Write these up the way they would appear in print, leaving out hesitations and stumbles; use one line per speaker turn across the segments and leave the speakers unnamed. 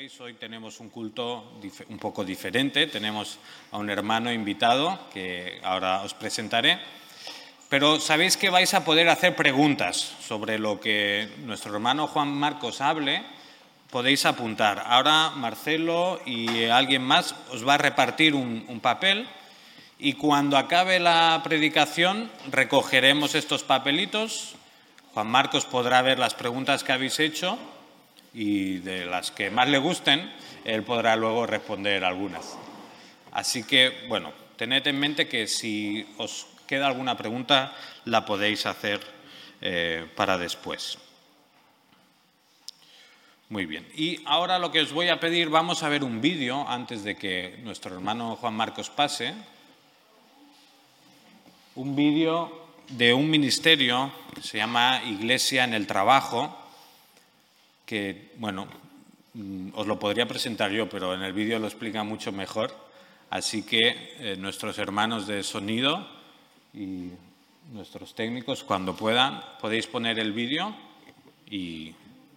sabéis, hoy tenemos un culto un poco diferente. Tenemos a un hermano invitado que ahora os presentaré. Pero sabéis que vais a poder hacer preguntas sobre lo que nuestro hermano Juan Marcos hable. Podéis apuntar. Ahora Marcelo y alguien más os va a repartir un papel y cuando acabe la predicación recogeremos estos papelitos. Juan Marcos podrá ver las preguntas que habéis hecho y de las que más le gusten, él podrá luego responder algunas. Así que, bueno, tened en mente que si os queda alguna pregunta, la podéis hacer para después. Muy bien. Y ahora lo que os voy a pedir, vamos a ver un vídeo antes de que nuestro hermano Juan Marcos pase. Un vídeo de un ministerio que se llama Iglesia en el Trabajo, que, bueno, os lo podría presentar yo, pero en el vídeo lo explica mucho mejor. Así que nuestros hermanos de sonido y nuestros técnicos, cuando puedan, podéis poner el vídeo y...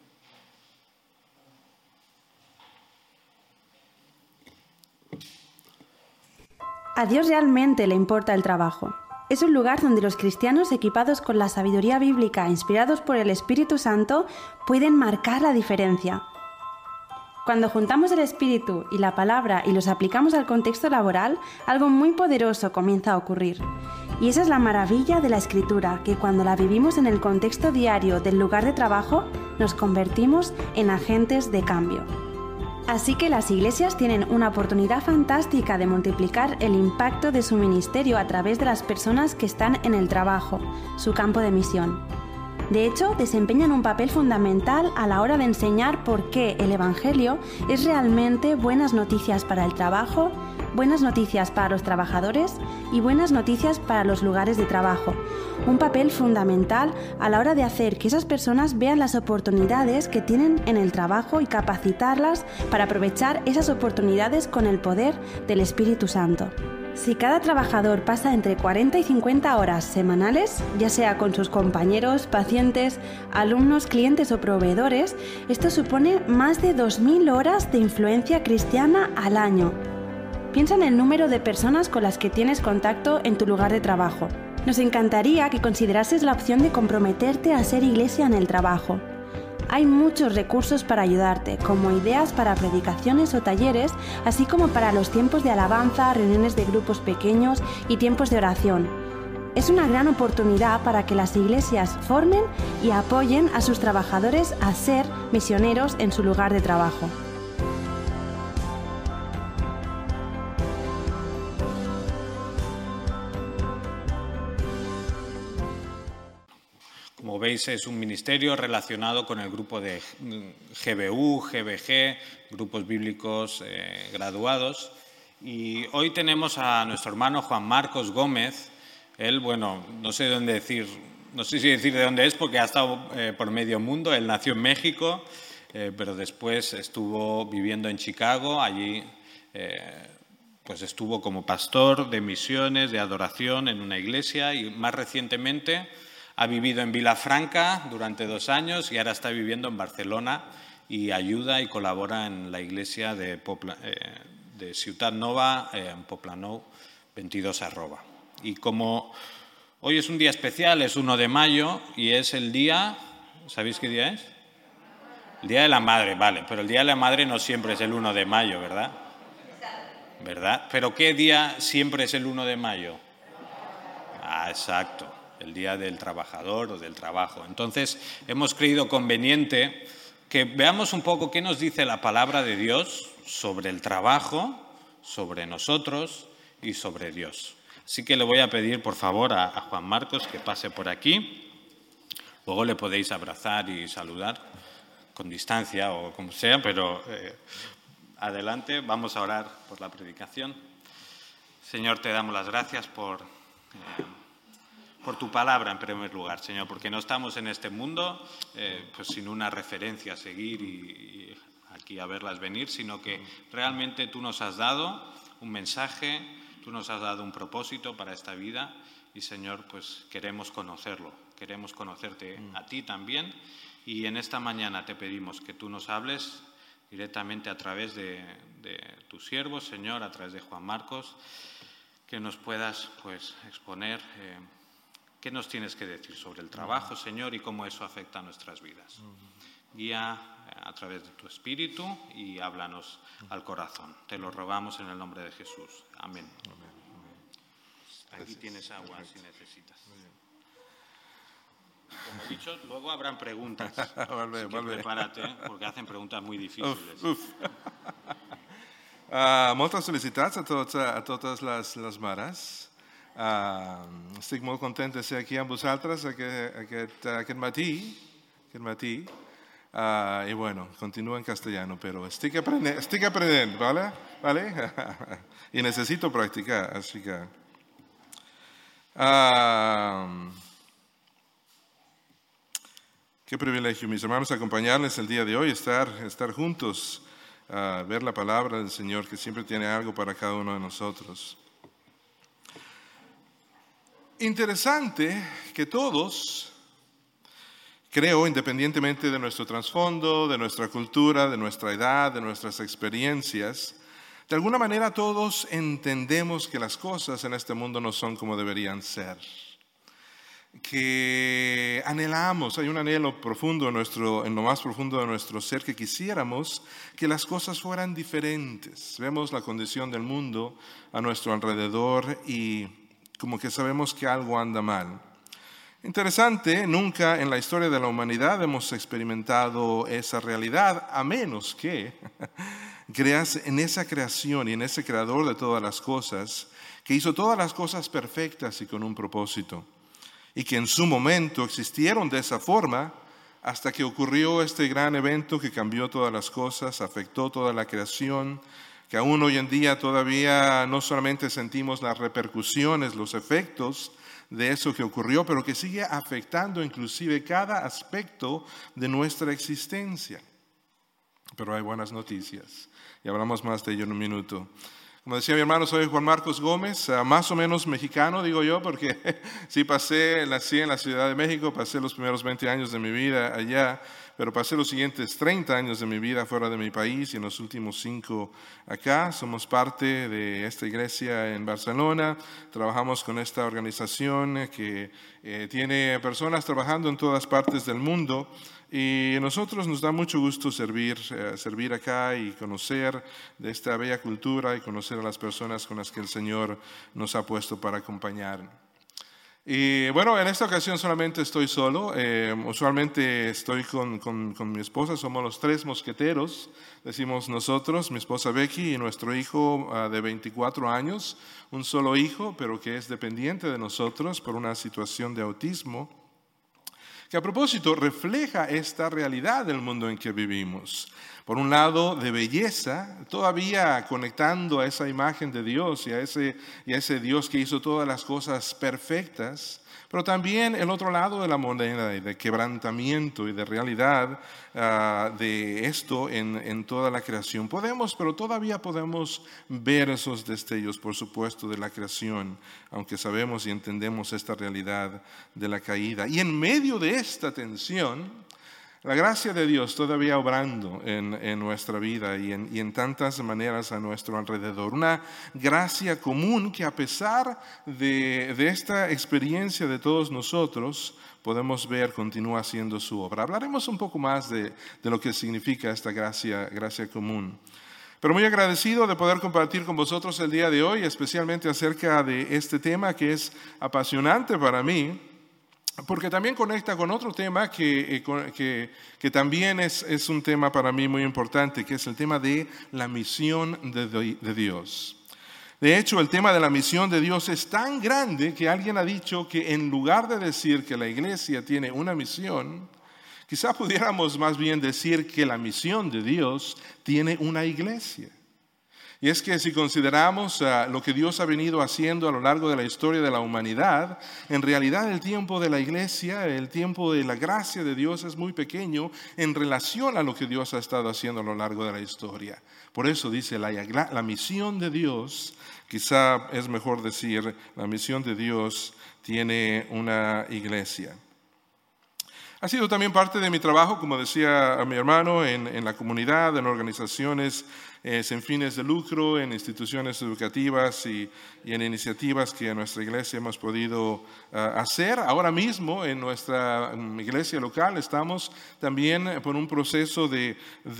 A Dios realmente le importa el trabajo. Es un lugar donde los cristianos equipados con la sabiduría bíblica, inspirados por el Espíritu Santo, pueden marcar la diferencia. Cuando juntamos el Espíritu y la palabra y los aplicamos al contexto laboral, algo muy poderoso comienza a ocurrir. Y esa es la maravilla de la Escritura, que cuando la vivimos en el contexto diario del lugar de trabajo, nos convertimos en agentes de cambio. Así que las iglesias tienen una oportunidad fantástica de multiplicar el impacto de su ministerio a través de las personas que están en el trabajo, su campo de misión. De hecho, desempeñan un papel fundamental a la hora de enseñar por qué el Evangelio es realmente buenas noticias para el trabajo, buenas noticias para los trabajadores y buenas noticias para los lugares de trabajo. Un papel fundamental a la hora de hacer que esas personas vean las oportunidades que tienen en el trabajo y capacitarlas para aprovechar esas oportunidades con el poder del Espíritu Santo. Si cada trabajador pasa entre 40 y 50 horas semanales, ya sea con sus compañeros, pacientes, alumnos, clientes o proveedores, esto supone más de 2.000 horas de influencia cristiana al año. Piensa en el número de personas con las que tienes contacto en tu lugar de trabajo. Nos encantaría que considerases la opción de comprometerte a ser iglesia en el trabajo. Hay muchos recursos para ayudarte, como ideas para predicaciones o talleres, así como para los tiempos de alabanza, reuniones de grupos pequeños y tiempos de oración. Es una gran oportunidad para que las iglesias formen y apoyen a sus trabajadores a ser misioneros en su lugar de trabajo.
Como veis, es un ministerio relacionado con el grupo de GBU, GBG, grupos bíblicos graduados. Y hoy tenemos a nuestro hermano Juan Marcos Gómez. Él, bueno, no sé si decir de dónde es porque ha estado por medio mundo. Él nació en México, pero después estuvo viviendo en Chicago. Allí pues estuvo como pastor de misiones, de adoración en una iglesia y más recientemente ha vivido en Vilafranca durante 2 años y ahora está viviendo en Barcelona y ayuda y colabora en la iglesia de Ciutat Nova, en Poblenou 22 @. Y como hoy es un día especial, es 1 de mayo y es el día, ¿sabéis qué día es? El Día de la Madre, vale, pero el Día de la Madre no siempre es el 1 de mayo, ¿verdad? ¿Verdad? ¿Pero qué día siempre es el 1 de mayo? Ah, exacto. El Día del Trabajador o del Trabajo. Entonces, hemos creído conveniente que veamos un poco qué nos dice la palabra de Dios sobre el trabajo, sobre nosotros y sobre Dios. Así que le voy a pedir, por favor, a Juan Marcos que pase por aquí. Luego le podéis abrazar y saludar con distancia o como sea, pero adelante, vamos a orar por la predicación. Señor, te damos las gracias por tu palabra en primer lugar, Señor, porque no estamos en este mundo pues sin una referencia a seguir y aquí a verlas venir, sino que realmente tú nos has dado un mensaje, tú nos has dado un propósito para esta vida y, Señor, pues queremos conocerlo, queremos conocerte a ti también y en esta mañana te pedimos que tú nos hables directamente a través de tus siervos, Señor, a través de Juan Marcos, que nos puedas pues exponer qué nos tienes que decir sobre el trabajo, Señor, y cómo eso afecta a nuestras vidas. Guía a través de tu Espíritu y háblanos al corazón. Te lo rogamos en el nombre de Jesús. Amén. Aquí tienes agua si necesitas. Como he dicho, luego habrán preguntas.
Vale.
Prepárate, porque hacen preguntas muy difíciles.
Moltes felicitats a totes les mares. Estic molt content de ser aquí amb vosaltres aquest matí. Y bueno, continúo en castellano, pero estoy aprendiendo, ¿vale? Y necesito practicar, así que... qué privilegio, mis hermanos, acompañarles el día de hoy, estar juntos, ver la palabra del Señor, que siempre tiene algo para cada uno de nosotros. Interesante que todos, creo, independientemente de nuestro trasfondo, de nuestra cultura, de nuestra edad, de nuestras experiencias, de alguna manera todos entendemos que las cosas en este mundo no son como deberían ser. Que anhelamos, hay un anhelo profundo en lo más profundo de nuestro ser, que quisiéramos que las cosas fueran diferentes. Vemos la condición del mundo a nuestro alrededor y como que sabemos que algo anda mal. Interesante, nunca en la historia de la humanidad hemos experimentado esa realidad, a menos que creas en esa creación y en ese creador de todas las cosas, que hizo todas las cosas perfectas y con un propósito, y que en su momento existieron de esa forma hasta que ocurrió este gran evento que cambió todas las cosas, afectó toda la creación, que aún hoy en día todavía no solamente sentimos las repercusiones, los efectos de eso que ocurrió, pero que sigue afectando inclusive cada aspecto de nuestra existencia. Pero hay buenas noticias y hablamos más de ello en un minuto. Como decía mi hermano, soy Juan Marcos Gómez, más o menos mexicano, digo yo, porque sí nací en la Ciudad de México, pasé los primeros 20 años de mi vida allá, pero pasé los siguientes 30 años de mi vida fuera de mi país y en los últimos 5 acá. Somos parte de esta iglesia en Barcelona, trabajamos con esta organización que tiene personas trabajando en todas partes del mundo. Y a nosotros nos da mucho gusto servir acá y conocer de esta bella cultura y conocer a las personas con las que el Señor nos ha puesto para acompañar. Y bueno, en esta ocasión solamente estoy solo. Usualmente estoy con mi esposa, somos los 3 mosqueteros, decimos nosotros, mi esposa Becky y nuestro hijo de 24 años, un solo hijo, pero que es dependiente de nosotros por una situación de autismo, que a propósito refleja esta realidad del mundo en que vivimos. Por un lado, de belleza, todavía conectando a esa imagen de Dios y a ese Dios que hizo todas las cosas perfectas, pero también el otro lado de la moneda y de quebrantamiento y de realidad de esto en toda la creación. Pero todavía podemos ver esos destellos, por supuesto, de la creación, aunque sabemos y entendemos esta realidad de la caída. Y en medio de esta tensión, la gracia de Dios todavía obrando en nuestra vida y en tantas maneras a nuestro alrededor. Una gracia común que a pesar de esta experiencia de todos nosotros, podemos ver continúa haciendo su obra. Hablaremos un poco más de lo que significa esta gracia común. Pero muy agradecido de poder compartir con vosotros el día de hoy, especialmente acerca de este tema que es apasionante para mí, porque también conecta con otro tema que también es un tema para mí muy importante, que es el tema de la misión de Dios. De hecho, el tema de la misión de Dios es tan grande que alguien ha dicho que en lugar de decir que la iglesia tiene una misión, quizá pudiéramos más bien decir que la misión de Dios tiene una iglesia. Y es que si consideramos lo que Dios ha venido haciendo a lo largo de la historia de la humanidad, en realidad el tiempo de la iglesia, el tiempo de la gracia de Dios es muy pequeño en relación a lo que Dios ha estado haciendo a lo largo de la historia. Por eso dice la misión de Dios, quizá es mejor decir, la misión de Dios tiene una iglesia. Ha sido también parte de mi trabajo, como decía mi hermano, en la comunidad, en organizaciones sin fines de lucro, en instituciones educativas y en iniciativas que en nuestra iglesia hemos podido hacer. Ahora mismo en nuestra iglesia local estamos también por un proceso de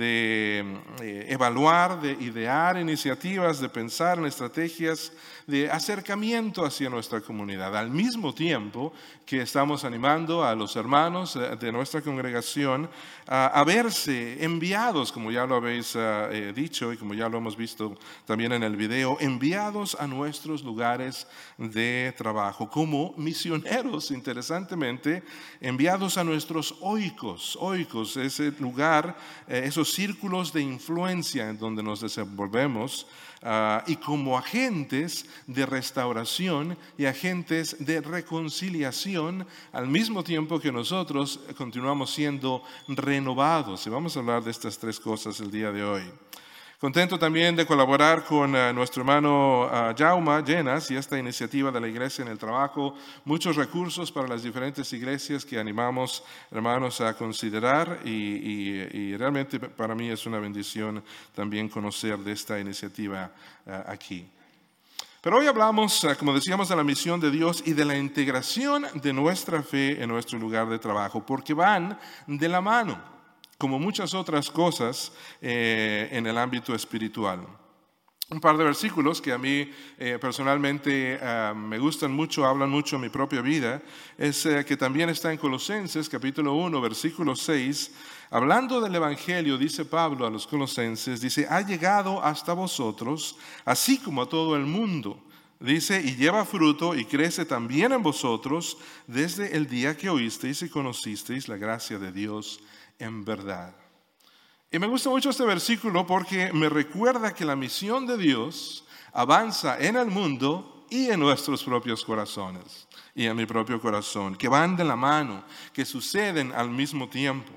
evaluar, de idear iniciativas, de pensar en estrategias de acercamiento hacia nuestra comunidad, al mismo tiempo que estamos animando a los hermanos de nuestra congregación a verse enviados, como ya lo habéis dicho y como ya lo hemos visto también en el video, enviados a nuestros lugares de trabajo, como misioneros, interesantemente, enviados a nuestros oikos, ese lugar, esos círculos de influencia en donde nos desenvolvemos, y como agentes de restauración y agentes de reconciliación, al mismo tiempo que nosotros continuamos siendo renovados. Y vamos a hablar de estas tres cosas el día de hoy. Contento también de colaborar con nuestro hermano Jauma Llenas y esta iniciativa de la Iglesia en el Trabajo. Muchos recursos para las diferentes iglesias que animamos, hermanos, a considerar y realmente para mí es una bendición también conocer de esta iniciativa aquí. Pero hoy hablamos, como decíamos, de la misión de Dios y de la integración de nuestra fe en nuestro lugar de trabajo, porque van de la mano, como muchas otras cosas en el ámbito espiritual. Un par de versículos que a mí personalmente me gustan mucho, hablan mucho en mi propia vida, es que también está en Colosenses, capítulo 1, versículo 6, hablando del Evangelio, dice Pablo a los colosenses, dice, ha llegado hasta vosotros, así como a todo el mundo. Dice, y lleva fruto y crece también en vosotros desde el día que oísteis y conocisteis la gracia de Dios en verdad. Y me gusta mucho este versículo porque me recuerda que la misión de Dios avanza en el mundo y en nuestros propios corazones y en mi propio corazón, que van de la mano, que suceden al mismo tiempo.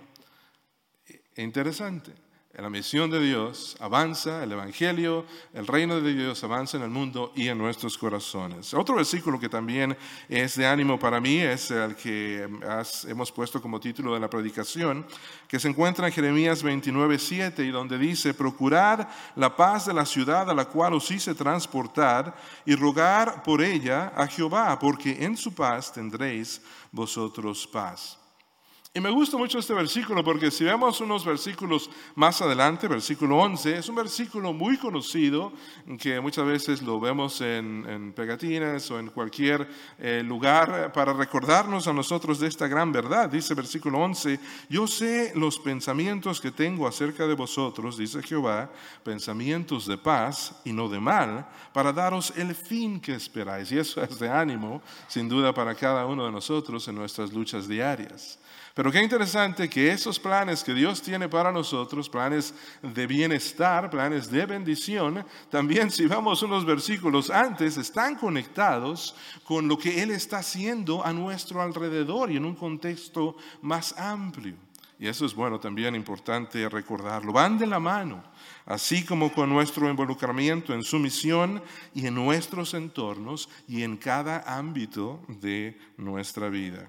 Interesante. La misión de Dios avanza, el Evangelio, el reino de Dios avanza en el mundo y en nuestros corazones. Otro versículo que también es de ánimo para mí es el que hemos puesto como título de la predicación, que se encuentra en Jeremías 29:7 y donde dice, procurad la paz de la ciudad a la cual os hice transportar y rogar por ella a Jehová, porque en su paz tendréis vosotros paz. Y me gusta mucho este versículo porque si vemos unos versículos más adelante, versículo 11, es un versículo muy conocido que muchas veces lo vemos en pegatinas o en cualquier lugar para recordarnos a nosotros de esta gran verdad. Dice versículo 11, yo sé los pensamientos que tengo acerca de vosotros, dice Jehová, pensamientos de paz y no de mal, para daros el fin que esperáis. Y eso es de ánimo, sin duda, para cada uno de nosotros en nuestras luchas diarias. Pero qué interesante que esos planes que Dios tiene para nosotros, planes de bienestar, planes de bendición, también si vamos unos versículos antes, están conectados con lo que Él está haciendo a nuestro alrededor y en un contexto más amplio. Y eso es bueno, también importante recordarlo. Van de la mano, así como con nuestro involucramiento en su misión y en nuestros entornos y en cada ámbito de nuestra vida.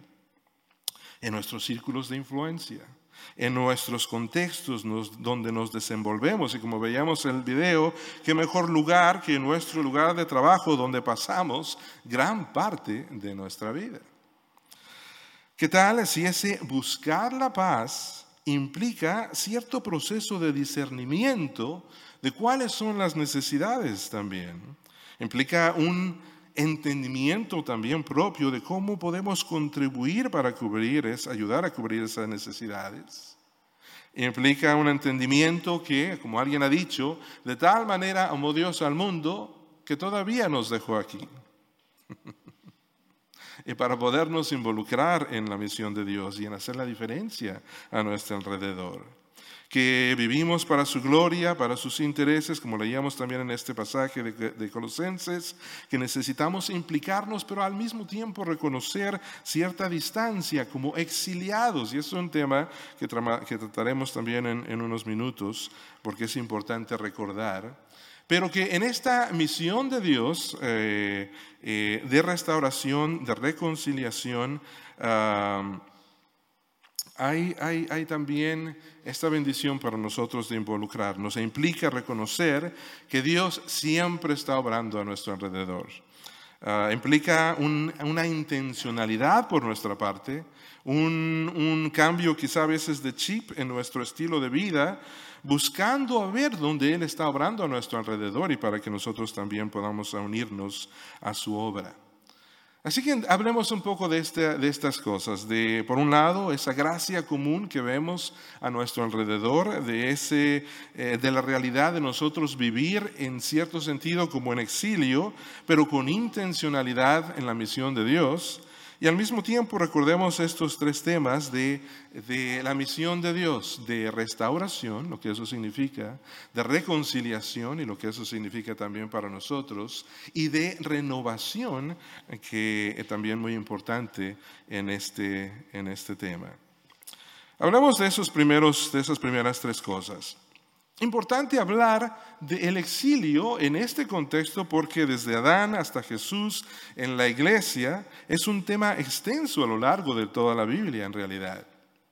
En nuestros círculos de influencia, en nuestros contextos donde nos desenvolvemos. Y como veíamos en el video, qué mejor lugar que nuestro lugar de trabajo donde pasamos gran parte de nuestra vida. ¿Qué tal si ese buscar la paz implica cierto proceso de discernimiento de cuáles son las necesidades también? Implica un entendimiento también propio de cómo podemos contribuir para ayudar a cubrir esas necesidades. Implica un entendimiento que, como alguien ha dicho, de tal manera amó Dios al mundo que todavía nos dejó aquí. Y para podernos involucrar en la misión de Dios y en hacer la diferencia a nuestro alrededor. Que vivimos para su gloria, para sus intereses, como leíamos también en este pasaje de Colosenses, que necesitamos implicarnos, pero al mismo tiempo reconocer cierta distancia como exiliados. Y eso es un tema que trataremos también en unos minutos, porque es importante recordar. Pero que en esta misión de Dios, de restauración, de reconciliación, hay también esta bendición para nosotros de involucrarnos. E implica reconocer que Dios siempre está obrando a nuestro alrededor. Implica una intencionalidad por nuestra parte, un cambio quizá a veces de chip en nuestro estilo de vida, buscando a ver dónde Él está obrando a nuestro alrededor y para que nosotros también podamos unirnos a su obra. Así que hablemos un poco de estas cosas, por un lado, esa gracia común que vemos a nuestro alrededor, de la realidad de nosotros vivir en cierto sentido como en exilio, pero con intencionalidad en la misión de Dios. Y al mismo tiempo recordemos estos tres temas de la misión de Dios, de restauración, lo que eso significa, de reconciliación y lo que eso significa también para nosotros, y de renovación, que es también muy importante en este tema. Hablamos de esas primeras tres cosas. Importante hablar del exilio en este contexto porque desde Adán hasta Jesús en la iglesia es un tema extenso a lo largo de toda la Biblia en realidad.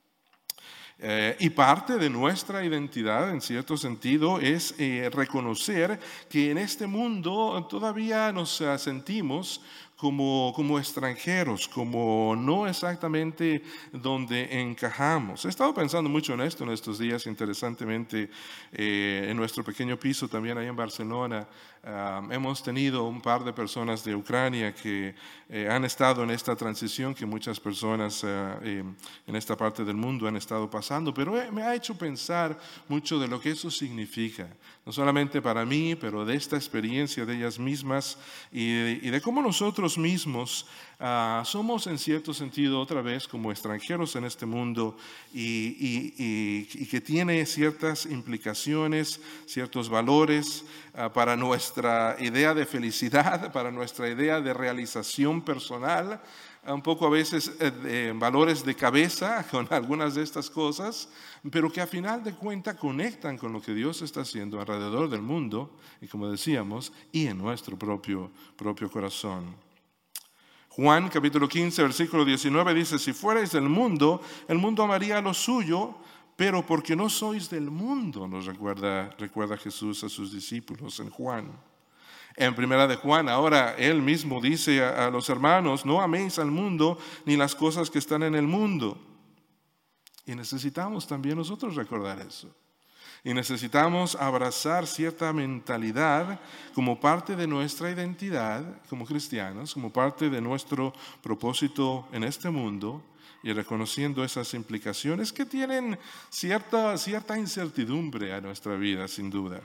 Y parte de nuestra identidad en cierto sentido es reconocer que en este mundo todavía nos sentimos como extranjeros, como no exactamente donde encajamos. He estado pensando mucho en esto en estos días, interesantemente, en nuestro pequeño piso también ahí en Barcelona. Hemos tenido un par de personas de Ucrania que han estado en esta transición que muchas personas en esta parte del mundo han estado pasando, pero me ha hecho pensar mucho de lo que eso significa, no solamente para mí, pero de esta experiencia de ellas mismas y de cómo nosotros mismos somos en cierto sentido otra vez como extranjeros en este mundo y que tiene ciertas implicaciones, ciertos valores para nuestra idea de felicidad, para nuestra idea de realización personal, un poco a veces valores de cabeza con algunas de estas cosas, pero que a final de cuentas conectan con lo que Dios está haciendo alrededor del mundo y como decíamos, y en nuestro propio corazón. Juan capítulo 15 versículo 19 dice: si fuerais del mundo, el mundo amaría lo suyo, pero porque no sois del mundo, nos recuerda Jesús a sus discípulos en Juan. En primera de Juan, ahora él mismo dice a los hermanos: no améis al mundo ni las cosas que están en el mundo. Y necesitamos también nosotros recordar eso. Y necesitamos abrazar cierta mentalidad como parte de nuestra identidad como cristianos, como parte de nuestro propósito en este mundo, y reconociendo esas implicaciones que tienen cierta incertidumbre a nuestra vida, sin duda.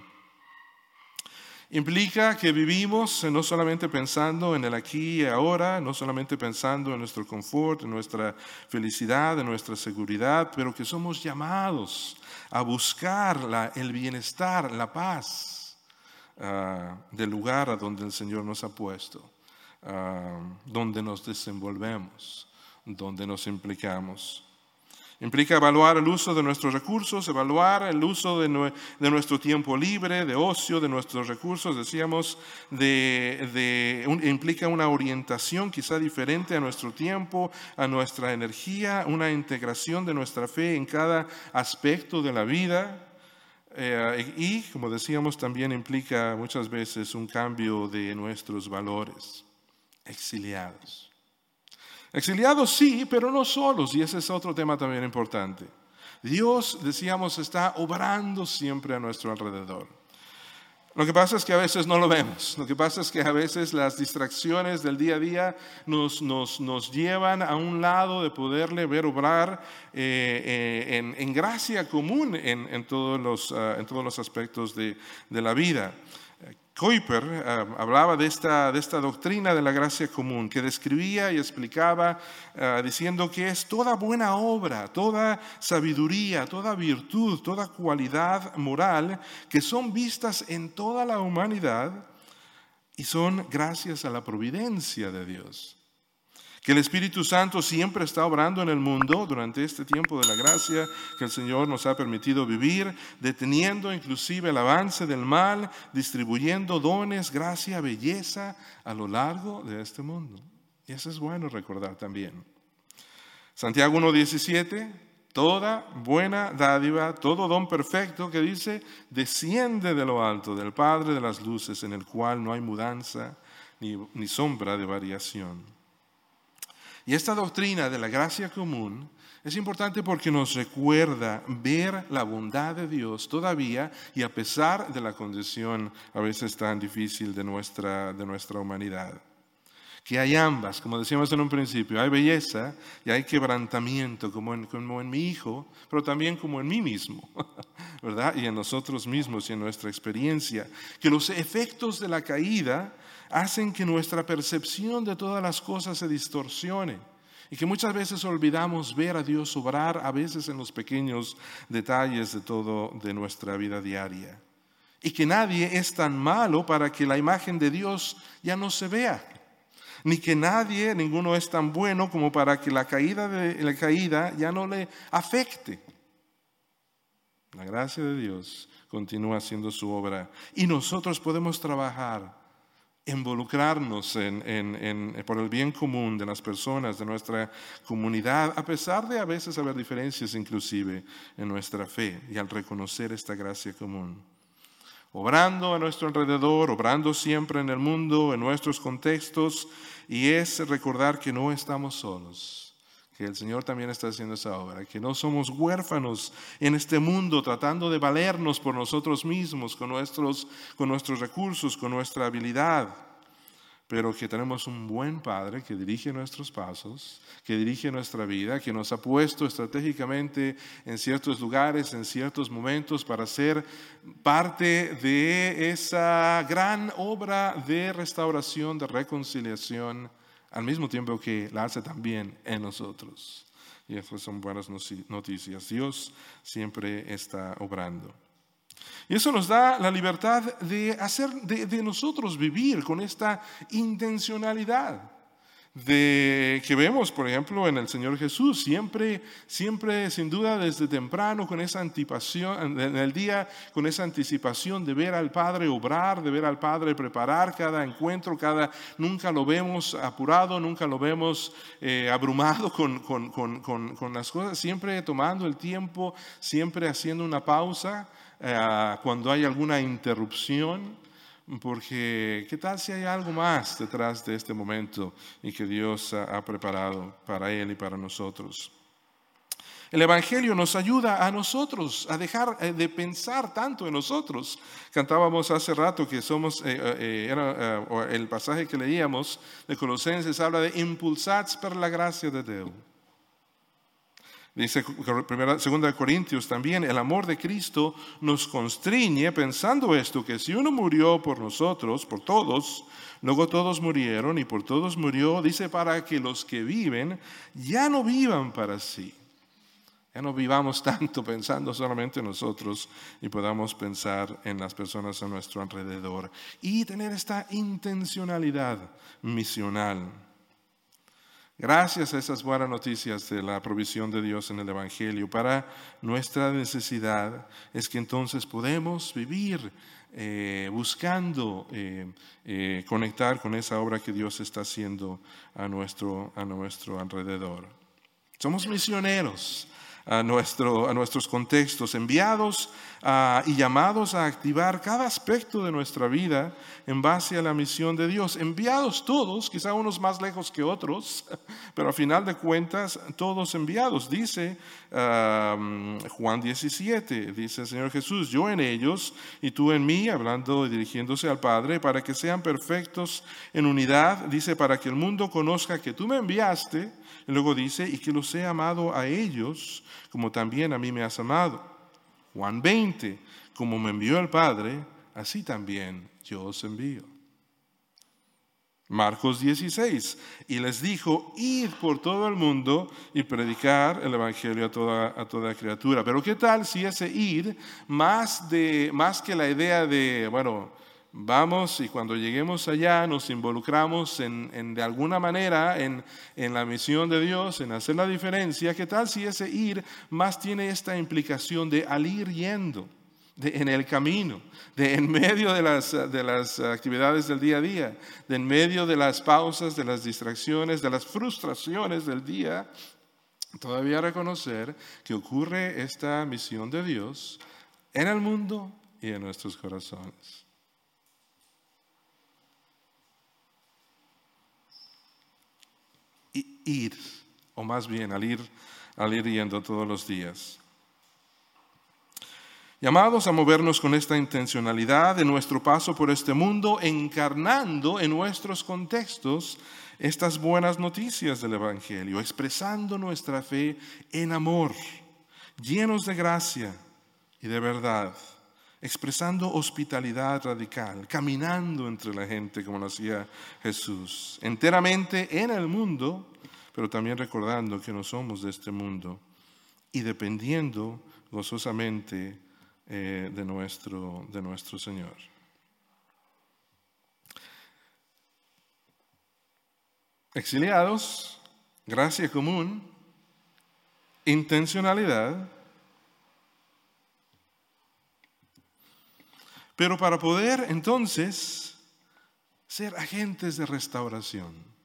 Implica que vivimos no solamente pensando en el aquí y ahora, no solamente pensando en nuestro confort, en nuestra felicidad, en nuestra seguridad, pero que somos llamados a buscar el bienestar, la paz del lugar a donde el Señor nos ha puesto, donde nos desenvolvemos, donde nos implicamos. Implica evaluar el uso de nuestros recursos, evaluar el uso de nuestro tiempo libre, de ocio, de nuestros recursos, decíamos, implica una orientación quizá diferente a nuestro tiempo, a nuestra energía, una integración de nuestra fe en cada aspecto de la vida. Y, como decíamos, también implica muchas veces un cambio de nuestros valores. Exiliados. Exiliados sí, pero no solos, y ese es otro tema también importante. Dios, decíamos, está obrando siempre a nuestro alrededor. Lo que pasa es que a veces no lo vemos. Lo que pasa es que a veces las distracciones del día a día nos llevan a un lado de poderle ver obrar en gracia común en todos los aspectos de la vida. Kuyper hablaba de esta doctrina de la gracia común, que describía y explicaba diciendo que es toda buena obra, toda sabiduría, toda virtud, toda cualidad moral que son vistas en toda la humanidad y son gracias a la providencia de Dios. Que el Espíritu Santo siempre está obrando en el mundo durante este tiempo de la gracia que el Señor nos ha permitido vivir, deteniendo inclusive el avance del mal, distribuyendo dones, gracia, belleza a lo largo de este mundo. Y eso es bueno recordar también. Santiago 1:17, Toda buena dádiva, todo don perfecto que dice, desciende de lo alto, del Padre de las luces, en el cual no hay mudanza ni sombra de variación. Y esta doctrina de la gracia común es importante porque nos recuerda ver la bondad de Dios todavía y a pesar de la condición a veces tan difícil de nuestra humanidad. Que hay ambas, como decíamos en un principio, hay belleza y hay quebrantamiento, como en mi hijo, pero también como en mí mismo, ¿verdad? Y en nosotros mismos y en nuestra experiencia. Que los efectos de la caída hacen que nuestra percepción de todas las cosas se distorsione y que muchas veces olvidamos ver a Dios obrar, a veces en los pequeños detalles de nuestra vida diaria. Y que nadie es tan malo para que la imagen de Dios ya no se vea. Ni que ninguno es tan bueno como para que la caída ya no le afecte. La gracia de Dios continúa haciendo su obra y nosotros podemos trabajar, involucrarnos por el bien común de las personas, de nuestra comunidad, a pesar de a veces haber diferencias inclusive en nuestra fe y al reconocer esta gracia común. Obrando a nuestro alrededor, obrando siempre en el mundo, en nuestros contextos, y es recordar que no estamos solos, que el Señor también está haciendo esa obra, que no somos huérfanos en este mundo tratando de valernos por nosotros mismos, con nuestros recursos, con nuestra habilidad, pero que tenemos un buen Padre que dirige nuestros pasos, que dirige nuestra vida, que nos ha puesto estratégicamente en ciertos lugares, en ciertos momentos para ser parte de esa gran obra de restauración, de reconciliación, al mismo tiempo que la hace también en nosotros. Y estas son buenas noticias. Dios siempre está obrando. Y eso nos da la libertad de nosotros vivir con esta intencionalidad que vemos, por ejemplo, en el Señor Jesús, siempre sin duda desde temprano con esa anticipación, en el día con esa anticipación de ver al Padre obrar, de ver al Padre preparar cada encuentro, nunca lo vemos apurado, nunca lo vemos abrumado con las cosas, siempre tomando el tiempo, siempre haciendo una pausa cuando hay alguna interrupción. Porque ¿qué tal si hay algo más detrás de este momento y que Dios ha preparado para Él y para nosotros? El Evangelio nos ayuda a nosotros a dejar de pensar tanto en nosotros. Cantábamos hace rato que el pasaje que leíamos de Colosenses habla de impulsats per la gracia de Dios. Dice 2 Corintios también, el amor de Cristo nos constriñe pensando esto, que si uno murió por nosotros, por todos, luego todos murieron y por todos murió, dice, para que los que viven ya no vivan para sí. Ya no vivamos tanto pensando solamente en nosotros y podamos pensar en las personas a nuestro alrededor y tener esta intencionalidad misional. Gracias a esas buenas noticias de la provisión de Dios en el Evangelio para nuestra necesidad, es que entonces podemos vivir buscando conectar con esa obra que Dios está haciendo a nuestro alrededor. Somos misioneros a nuestros contextos, enviados y llamados a activar cada aspecto de nuestra vida en base a la misión de Dios. Enviados todos, quizá unos más lejos que otros, pero a final de cuentas todos enviados. Dice Juan 17, dice el Señor Jesús, yo en ellos y tú en mí, hablando y dirigiéndose al Padre, para que sean perfectos en unidad, dice, para que el mundo conozca que tú me enviaste, y luego dice, y que los he amado a ellos, como también a mí me has amado. Juan 20, como me envió el Padre, así también yo os envío. Marcos 16, y les dijo, id por todo el mundo y predicar el Evangelio a toda criatura. Pero ¿qué tal si ese ir, más que la idea de, vamos y cuando lleguemos allá nos involucramos de alguna manera en la misión de Dios, en hacer la diferencia? ¿Qué tal si ese ir más tiene esta implicación de al ir yendo, en el camino, en medio de las actividades del día a día, en medio de las pausas, de las distracciones, de las frustraciones del día, todavía reconocer que ocurre esta misión de Dios en el mundo y en nuestros corazones. Y ir, o más bien al ir yendo todos los días. Llamados a movernos con esta intencionalidad en nuestro paso por este mundo, encarnando en nuestros contextos estas buenas noticias del Evangelio, expresando nuestra fe en amor, llenos de gracia y de verdad, expresando hospitalidad radical, caminando entre la gente como lo hacía Jesús, enteramente en el mundo, pero también recordando que no somos de este mundo y dependiendo gozosamente de nuestro Señor. Exiliados, gracia común, intencionalidad, pero para poder entonces ser agentes de restauración.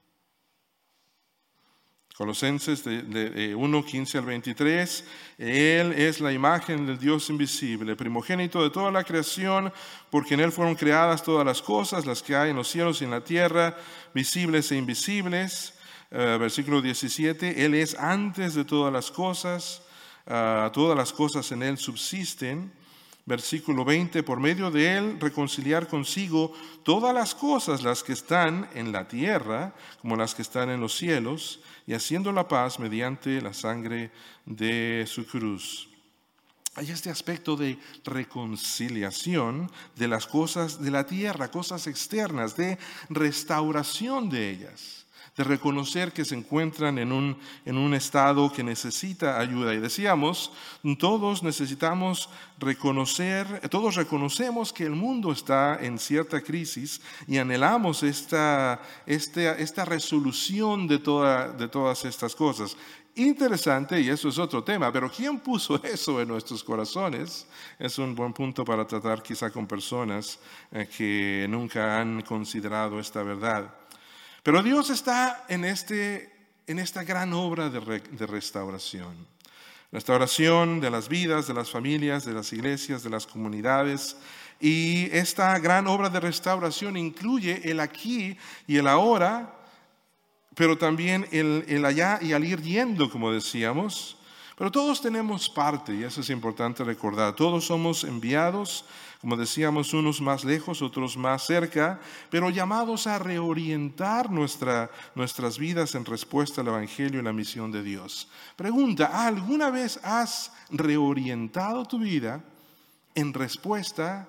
Colosenses de 1, 15 al 23, Él es la imagen del Dios invisible, primogénito de toda la creación, porque en Él fueron creadas todas las cosas, las que hay en los cielos y en la tierra, visibles e invisibles. Versículo 17, Él es antes de todas las cosas en Él subsisten. Versículo 20, por medio de Él reconciliar consigo todas las cosas, las que están en la tierra como las que están en los cielos, y haciendo la paz mediante la sangre de su cruz. Hay este aspecto de reconciliación de las cosas de la tierra, cosas externas, de restauración de ellas, de reconocer que se encuentran en un estado que necesita ayuda. Y decíamos, todos necesitamos todos reconocemos que el mundo está en cierta crisis y anhelamos esta resolución de todas estas cosas. Interesante, y eso es otro tema, pero ¿quién puso eso en nuestros corazones? Es un buen punto para tratar quizá con personas que nunca han considerado esta verdad. Pero Dios está en esta gran obra de restauración. Restauración de las vidas, de las familias, de las iglesias, de las comunidades. Y esta gran obra de restauración incluye el aquí y el ahora, pero también el allá y al ir yendo, como decíamos. Pero todos tenemos parte, y eso es importante recordar. Todos somos enviados, como decíamos, unos más lejos, otros más cerca, pero llamados a reorientar nuestras vidas en respuesta al Evangelio y la misión de Dios. Pregunta, ¿alguna vez has reorientado tu vida en respuesta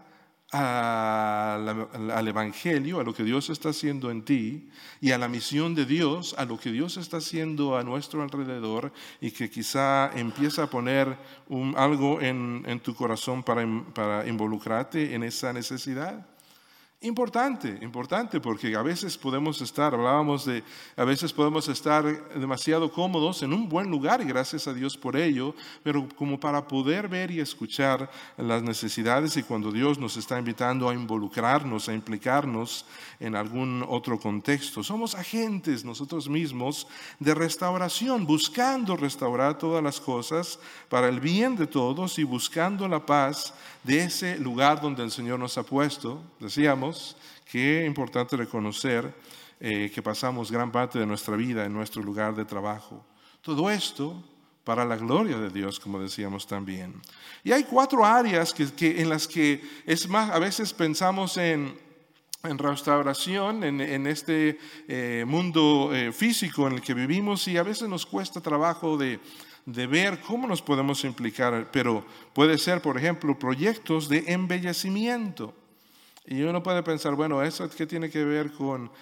al Evangelio, a lo que Dios está haciendo en ti, y a la misión de Dios, a lo que Dios está haciendo a nuestro alrededor, y que quizá empieza a poner algo en tu corazón para involucrarte en esa necesidad? Importante, porque a veces podemos estar demasiado cómodos en un buen lugar, y gracias a Dios por ello, pero como para poder ver y escuchar las necesidades, y cuando Dios nos está invitando a involucrarnos, a implicarnos en algún otro contexto. Somos agentes nosotros mismos de restauración, buscando restaurar todas las cosas para el bien de todos y buscando la paz de ese lugar donde el Señor nos ha puesto. Decíamos que es importante reconocer que pasamos gran parte de nuestra vida en nuestro lugar de trabajo. Todo esto para la gloria de Dios, como decíamos también. Y hay 4 áreas en las que es más, a veces pensamos en restauración, en este mundo físico en el que vivimos, y a veces nos cuesta trabajo de ver cómo nos podemos implicar, pero puede ser, por ejemplo, proyectos de embellecimiento. Y uno puede pensar, bueno, ¿eso qué tiene que ver con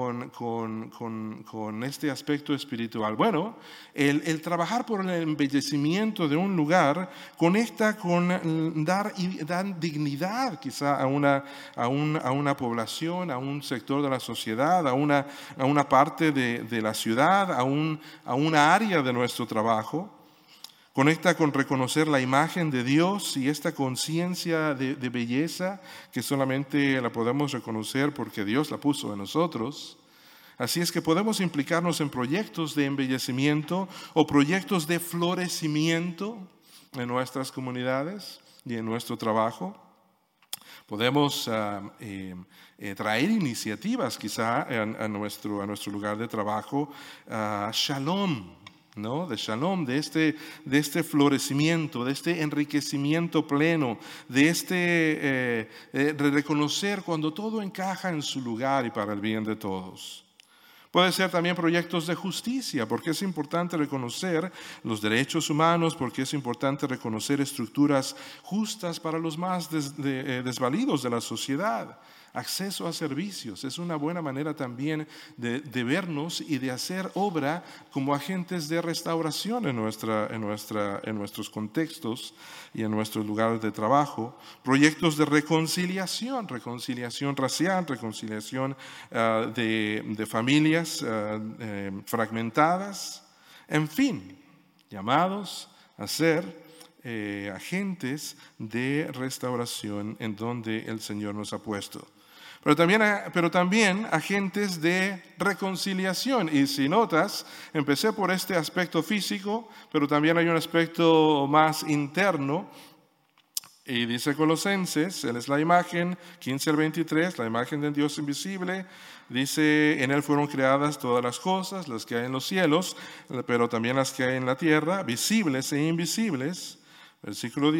este aspecto espiritual? Bueno, el trabajar por el embellecimiento de un lugar conecta con dar dignidad quizá a una población, a un sector de la sociedad, a una parte de la ciudad, a una área de nuestro trabajo. Conecta con reconocer la imagen de Dios y esta conciencia de belleza que solamente la podemos reconocer porque Dios la puso en nosotros. Así es que podemos implicarnos en proyectos de embellecimiento o proyectos de florecimiento en nuestras comunidades y en nuestro trabajo. Podemos traer iniciativas quizá a nuestro lugar de trabajo, shalom, ¿no? De shalom, de este florecimiento, de este enriquecimiento pleno, de reconocer cuando todo encaja en su lugar y para el bien de todos. Puede ser también proyectos de justicia, porque es importante reconocer los derechos humanos, porque es importante reconocer estructuras justas para los más desvalidos de la sociedad. Acceso a servicios es una buena manera también de vernos y de hacer obra como agentes de restauración en nuestros contextos y en nuestros lugares de trabajo. Proyectos de reconciliación racial, reconciliación de familias fragmentadas. En fin, llamados a ser agentes de restauración en donde el Señor nos ha puesto. Pero también agentes de reconciliación. Y si notas, empecé por este aspecto físico, pero también hay un aspecto más interno. Y dice Colosenses, Él es la imagen, 15 al 23, la imagen del Dios invisible. Dice, en Él fueron creadas todas las cosas, las que hay en los cielos, pero también las que hay en la tierra, visibles e invisibles. Versículo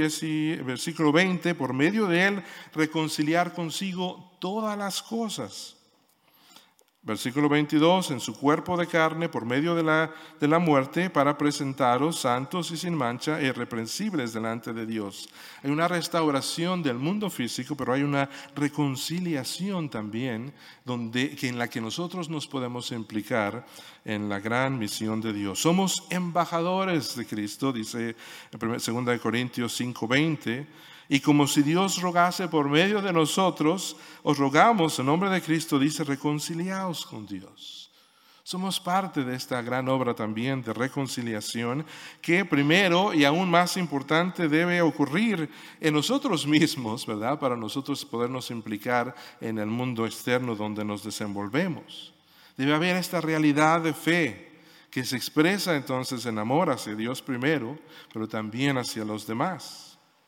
20, por medio de Él reconciliar consigo todas las cosas. Versículo 22, en su cuerpo de carne, por medio de la muerte, para presentaros santos y sin mancha e irreprensibles delante de Dios. Hay una restauración del mundo físico, pero hay una reconciliación también en la que nosotros nos podemos implicar en la gran misión de Dios. Somos embajadores de Cristo, dice 2 Corintios 5:20. Y como si Dios rogase por medio de nosotros, os rogamos en nombre de Cristo, dice, reconciliaos con Dios. Somos parte de esta gran obra también de reconciliación que primero y aún más importante debe ocurrir en nosotros mismos, ¿verdad? Para nosotros podernos implicar en el mundo externo donde nos desenvolvemos. Debe haber esta realidad de fe que se expresa entonces en amor hacia Dios primero, pero también hacia los demás.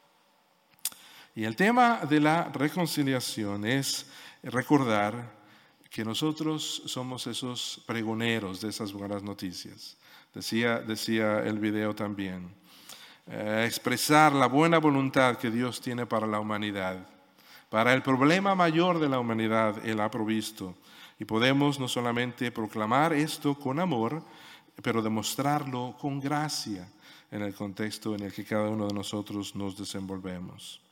Y el tema de la reconciliación es recordar que nosotros somos esos pregoneros de esas buenas noticias. Decía el video también. Expresar la buena voluntad que Dios tiene para la humanidad. Para el problema mayor de la humanidad, Él ha provisto. Y podemos no solamente proclamar esto con amor, pero demostrarlo con gracia en el contexto en el que cada uno de nosotros nos desenvolvemos.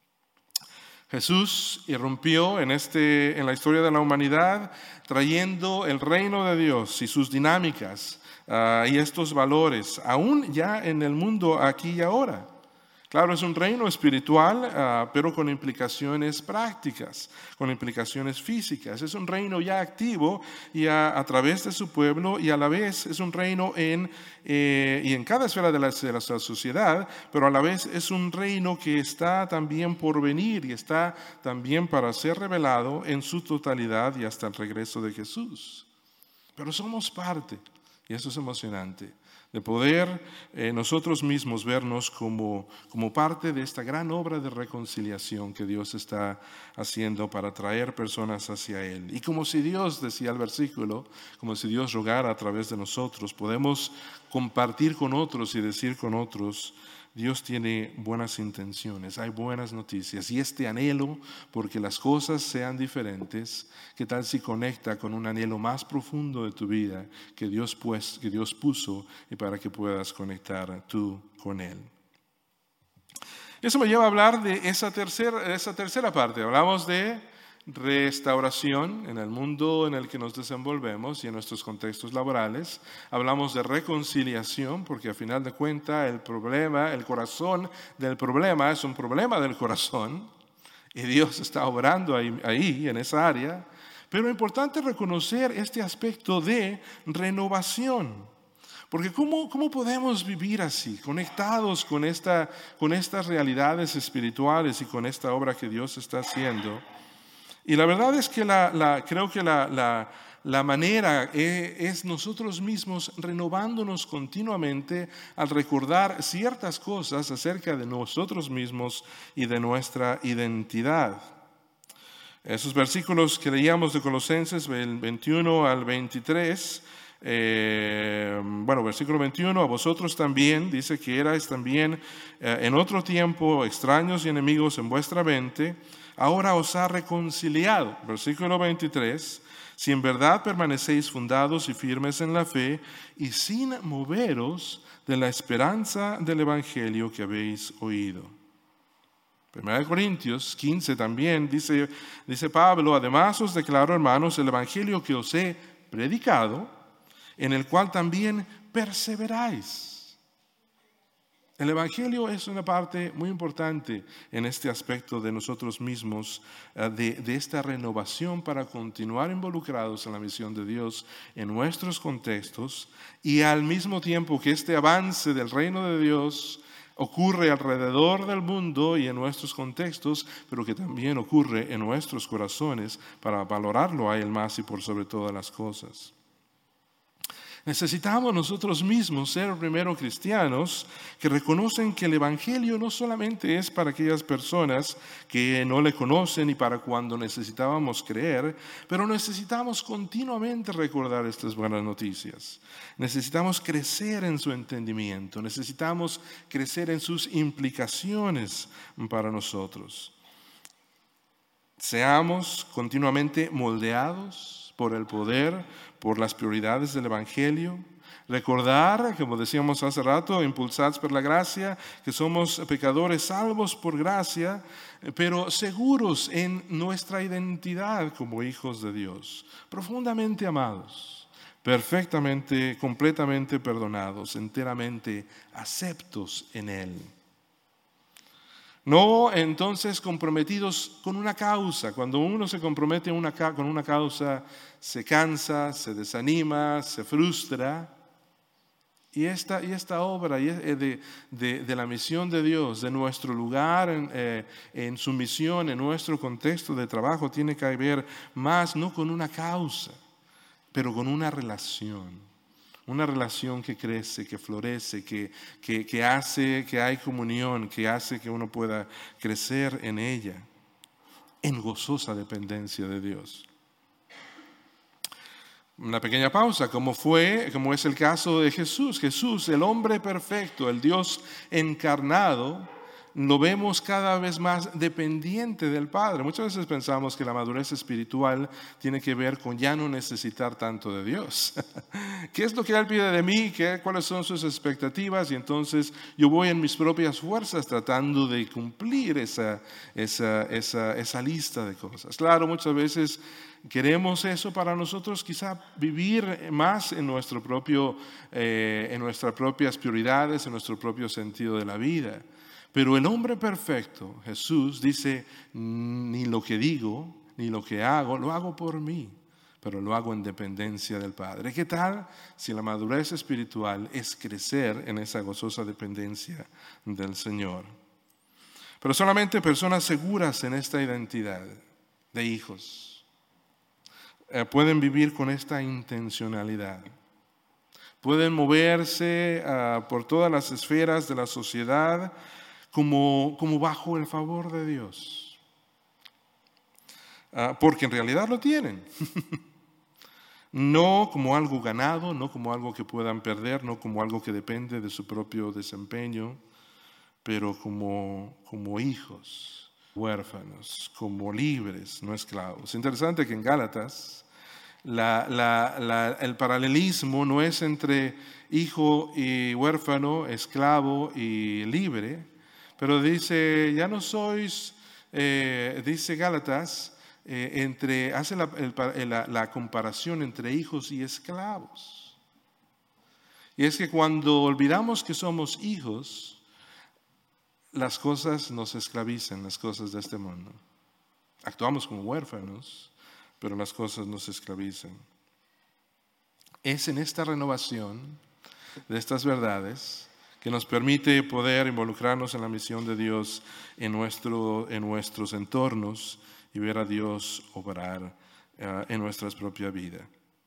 Jesús irrumpió en la historia de la humanidad trayendo el reino de Dios y sus dinámicas y estos valores, aún ya en el mundo aquí y ahora. Claro, es un reino espiritual, pero con implicaciones prácticas, con implicaciones físicas. Es un reino ya activo y a través de su pueblo, y a la vez es un reino y en cada esfera de la sociedad, pero a la vez es un reino que está también por venir y está también para ser revelado en su totalidad y hasta el regreso de Jesús. Pero somos parte, y eso es emocionante, de poder nosotros mismos vernos como parte de esta gran obra de reconciliación que Dios está haciendo para traer personas hacia Él. Y como si Dios, decía el versículo, como si Dios rogara a través de nosotros, podemos compartir con otros y decir con otros, Dios tiene buenas intenciones, hay buenas noticias, y este anhelo porque las cosas sean diferentes, ¿qué tal si conecta con un anhelo más profundo de tu vida que Dios puso y para que puedas conectar tú con Él? Eso me lleva a hablar de esa tercera parte. Hablamos de restauración en el mundo en el que nos desenvolvemos y en nuestros contextos laborales. Hablamos de reconciliación porque a final de cuentas el corazón del problema es un problema del corazón y Dios está obrando ahí en esa área. Pero es importante reconocer este aspecto de renovación. Porque ¿cómo podemos vivir así, conectados con estas realidades espirituales y con esta obra que Dios está haciendo? Y la verdad es que creo que la la manera es nosotros mismos renovándonos continuamente al recordar ciertas cosas acerca de nosotros mismos y de nuestra identidad. Esos versículos que leíamos de Colosenses 21 al 23, versículo 21, a vosotros también, dice que erais también en otro tiempo extraños y enemigos en vuestra mente, ahora os ha reconciliado. Versículo 23, si en verdad permanecéis fundados y firmes en la fe y sin moveros de la esperanza del evangelio que habéis oído. 1 Corintios 15 también dice Pablo, además os declaro, hermanos, el evangelio que os he predicado, en el cual también perseveráis. El evangelio es una parte muy importante en este aspecto de nosotros mismos, de esta renovación para continuar involucrados en la misión de Dios en nuestros contextos, y al mismo tiempo que este avance del reino de Dios ocurre alrededor del mundo y en nuestros contextos, pero que también ocurre en nuestros corazones para valorarlo a Él más y por sobre todas las cosas. Necesitamos nosotros mismos ser primero cristianos que reconocen que el evangelio no solamente es para aquellas personas que no le conocen y para cuando necesitábamos creer, pero necesitamos continuamente recordar estas buenas noticias. Necesitamos crecer en su entendimiento, necesitamos crecer en sus implicaciones para nosotros. Seamos continuamente moldeados por el poder, por las prioridades del evangelio. Recordar, como decíamos hace rato, impulsados por la gracia, que somos pecadores salvos por gracia, pero seguros en nuestra identidad como hijos de Dios, profundamente amados, perfectamente, completamente perdonados, enteramente aceptos en Él. No entonces comprometidos con una causa. Cuando uno se compromete con una causa, se cansa, se desanima, se frustra. Y esta obra de la misión de Dios, de nuestro lugar en su misión, en nuestro contexto de trabajo, tiene que ver más no con una causa, pero con una relación. Una relación que crece, que florece, que hace que hay comunión, que hace que uno pueda crecer en ella, en gozosa dependencia de Dios. Una pequeña pausa, como es el caso de Jesús. Jesús, el hombre perfecto, el Dios encarnado, lo vemos cada vez más dependiente del Padre. Muchas veces pensamos que la madurez espiritual tiene que ver con ya no necesitar tanto de Dios. ¿Qué es lo que Él pide de mí? ¿Cuáles son sus expectativas? Y entonces yo voy en mis propias fuerzas tratando de cumplir esa lista de cosas. Claro, muchas veces queremos eso para nosotros, quizá vivir más en nuestras propias prioridades, en nuestro propio sentido de la vida. Pero el hombre perfecto, Jesús, dice, ni lo que digo, ni lo que hago, lo hago por mí, pero lo hago en dependencia del Padre. ¿Qué tal si la madurez espiritual es crecer en esa gozosa dependencia del Señor? Pero solamente personas seguras en esta identidad de hijos pueden vivir con esta intencionalidad. Pueden moverse por todas las esferas de la sociedad como bajo el favor de Dios. Porque en realidad lo tienen. No como algo ganado, no como algo que puedan perder, no como algo que depende de su propio desempeño, pero como hijos, huérfanos, como libres, no esclavos. Es interesante que en Gálatas el paralelismo no es entre hijo y huérfano, esclavo y libre, pero dice, ya no sois, dice Gálatas, hace la comparación entre hijos y esclavos. Y es que cuando olvidamos que somos hijos, las cosas nos esclavizan, las cosas de este mundo. Actuamos como huérfanos, pero las cosas nos esclavizan. Es en esta renovación de estas verdades que nos permite poder involucrarnos en la misión de Dios en nuestros entornos y ver a Dios obrar en nuestra propia vida.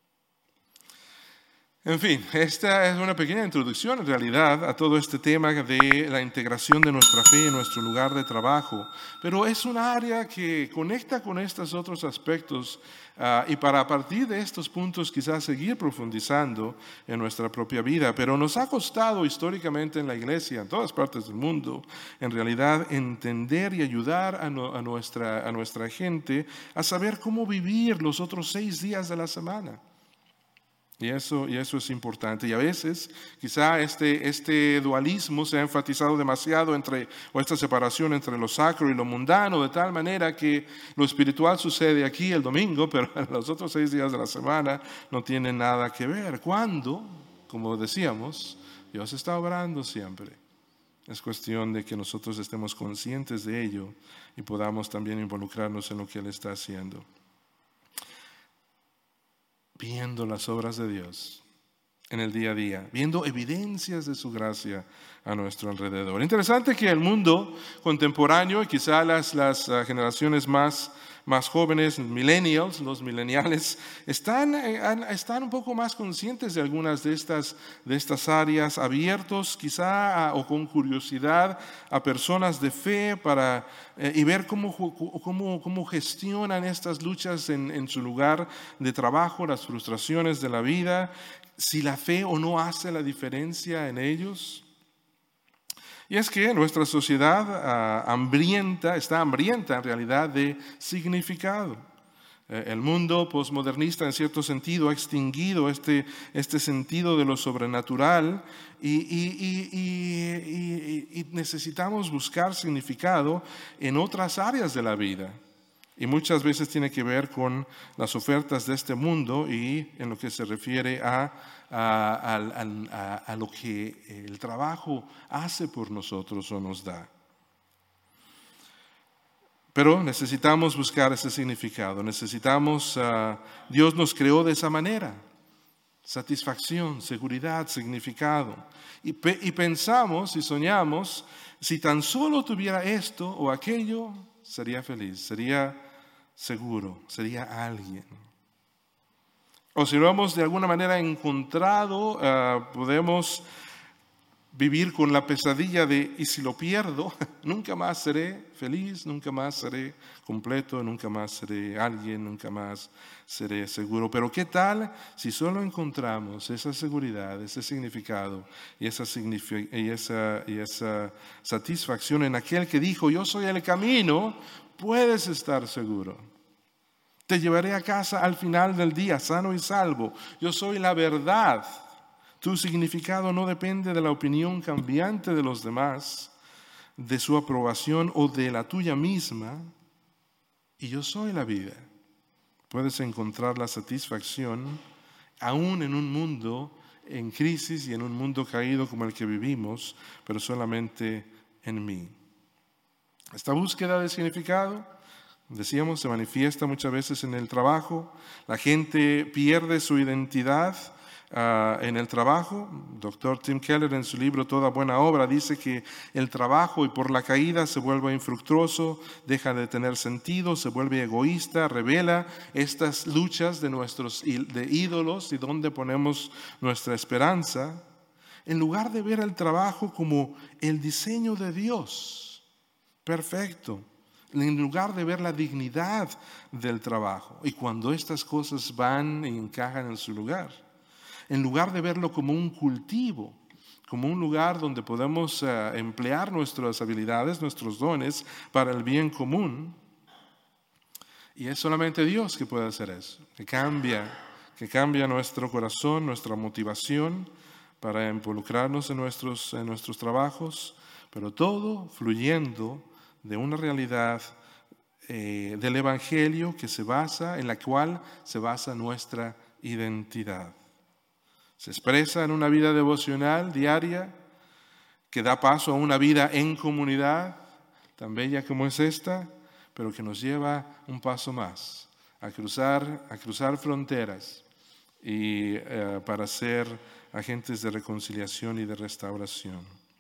En fin, esta es una pequeña introducción en realidad a todo este tema de la integración de nuestra fe en nuestro lugar de trabajo, pero es un área que conecta con estos otros aspectos y para a partir de estos puntos quizás seguir profundizando en nuestra propia vida, pero nos ha costado históricamente en la iglesia, en todas partes del mundo, en realidad entender y ayudar a nuestra gente a saber cómo vivir los otros 6 días de la semana. Y eso es importante. Y a veces quizá este dualismo se ha enfatizado demasiado o esta separación entre lo sacro y lo mundano, de tal manera que lo espiritual sucede aquí el domingo, pero los otros 6 días de la semana no tienen nada que ver. Cuando, como decíamos, Dios está obrando siempre. Es cuestión de que nosotros estemos conscientes de ello y podamos también involucrarnos en lo que Él está haciendo. Viendo las obras de Dios en el día a día, viendo evidencias de su gracia a nuestro alrededor. Interesante que el mundo contemporáneo y quizá las generaciones más jóvenes, millennials, los millennials, están un poco más conscientes de algunas de estas áreas, abiertos quizá o con curiosidad a personas de fe y ver cómo gestionan estas luchas en su lugar de trabajo, las frustraciones de la vida, si la fe o no hace la diferencia en ellos. Y es que nuestra sociedad está hambrienta en realidad de significado. El mundo posmodernista en cierto sentido ha extinguido este sentido de lo sobrenatural y necesitamos buscar significado en otras áreas de la vida. Y muchas veces tiene que ver con las ofertas de este mundo y en lo que se refiere a lo que el trabajo hace por nosotros o nos da. Pero necesitamos buscar ese significado, Dios nos creó de esa manera, satisfacción, seguridad, significado. Y pensamos y soñamos, si tan solo tuviera esto o aquello, sería feliz, sería seguro, sería alguien. O si lo hemos de alguna manera encontrado, podemos vivir con la pesadilla de, y si lo pierdo, nunca más seré feliz, nunca más seré completo, nunca más seré alguien, nunca más seré seguro. Pero ¿qué tal si solo encontramos esa seguridad, ese significado y esa satisfacción en aquel que dijo, yo soy el camino? Puedes estar seguro. Te llevaré a casa al final del día, sano y salvo. Yo soy la verdad. Tu significado no depende de la opinión cambiante de los demás, de su aprobación o de la tuya misma. Y yo soy la vida. Puedes encontrar la satisfacción aún en un mundo en crisis y en un mundo caído como el que vivimos, pero solamente en mí. Esta búsqueda de significado, decíamos, se manifiesta muchas veces en el trabajo. La gente pierde su identidad en el trabajo. Dr. Tim Keller en su libro Toda buena obra dice que el trabajo y por la caída se vuelve infructuoso, deja de tener sentido, se vuelve egoísta, revela estas luchas de ídolos y dónde ponemos nuestra esperanza, en lugar de ver el trabajo como el diseño de Dios perfecto, en lugar de ver la dignidad del trabajo y cuando estas cosas van y encajan en su lugar, en lugar de verlo como un cultivo, como un lugar donde podemos emplear nuestras habilidades, nuestros dones para el bien común. Y es solamente Dios que puede hacer eso, que cambia nuestro corazón, nuestra motivación para involucrarnos en nuestros trabajos, pero todo fluyendo de una realidad del Evangelio en la cual se basa nuestra identidad. Se expresa en una vida devocional diaria que da paso a una vida en comunidad, tan bella como es esta, pero que nos lleva un paso más, a cruzar fronteras y para ser agentes de reconciliación y de restauración.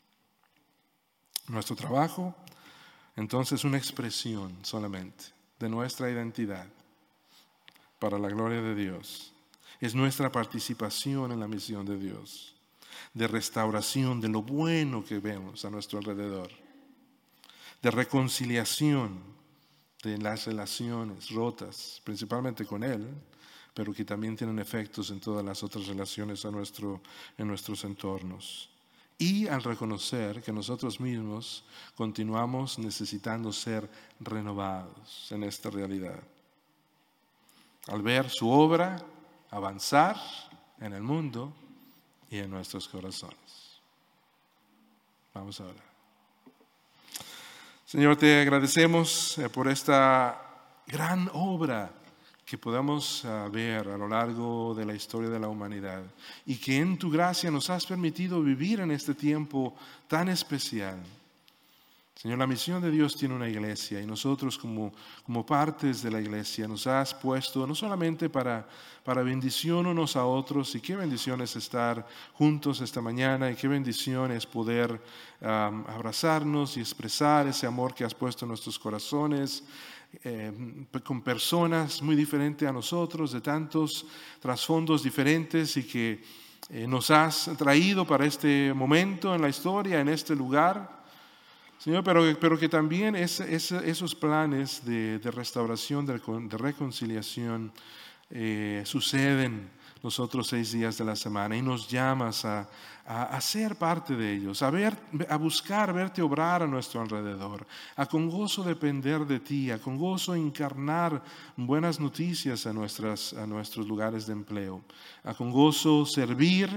Nuestro trabajo, entonces, una expresión solamente de nuestra identidad para la gloria de Dios. es nuestra participación en la misión de Dios, de restauración de lo bueno que vemos a nuestro alrededor, de reconciliación de las relaciones rotas, principalmente con Él, pero que también tienen efectos en todas las otras relaciones en nuestros entornos. Y al reconocer que nosotros mismos continuamos necesitando ser renovados en esta realidad. Al ver su obra avanzar en el mundo y en nuestros corazones. Vamos a orar. Señor, te agradecemos por esta gran obra que podamos ver a lo largo de la historia de la humanidad y que en tu gracia nos has permitido vivir en este tiempo tan especial. Señor, la misión de Dios tiene una iglesia y nosotros como partes de la iglesia nos has puesto no solamente para bendición unos a otros, y qué bendición es estar juntos esta mañana y qué bendición es poder abrazarnos y expresar ese amor que has puesto en nuestros corazones, con personas muy diferentes a nosotros, de tantos trasfondos diferentes y que nos has traído para este momento en la historia, en este lugar. Señor, pero que también esos planes de restauración, de reconciliación suceden los otros 6 días de la semana y nos llamas a ser parte de ellos, a buscar verte obrar a nuestro alrededor, a con gozo depender de ti, a con gozo encarnar buenas noticias a nuestros lugares de empleo, a con gozo servir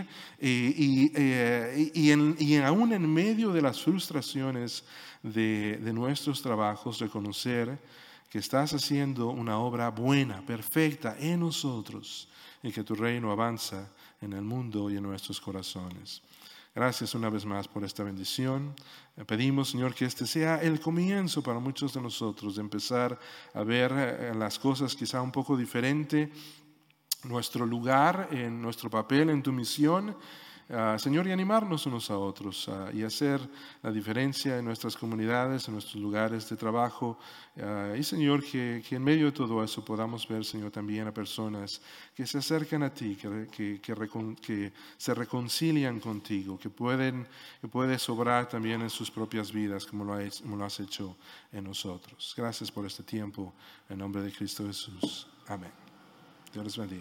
y aún en medio de las frustraciones de nuestros trabajos, reconocer que estás haciendo una obra buena, perfecta en nosotros y que tu reino avanza en el mundo y en nuestros corazones. Gracias una vez más por esta bendición. Pedimos, Señor, que este sea el comienzo para muchos de nosotros de empezar a ver las cosas quizá un poco diferente, nuestro lugar, en nuestro papel en tu misión, Señor, y animarnos unos a otros y hacer la diferencia en nuestras comunidades, en nuestros lugares de trabajo. Y Señor, que en medio de todo eso podamos ver, Señor, también a personas que se acercan a ti, que se reconcilian contigo, que puedes obrar también en sus propias vidas como lo has hecho en nosotros. Gracias por este tiempo, en nombre de Cristo Jesús. Amén. Dios les bendiga.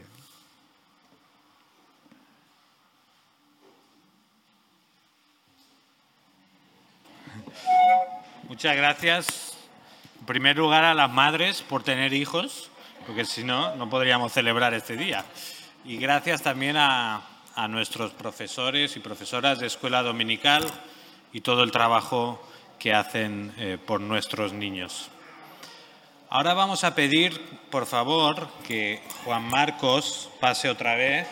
Muchas gracias, en primer lugar, a las madres por tener hijos, porque si no, no podríamos celebrar este día. Y gracias también a nuestros profesores y profesoras de escuela dominical y todo el trabajo que hacen por nuestros niños. Ahora vamos a pedir, por favor, que Juan Marcos pase otra vez.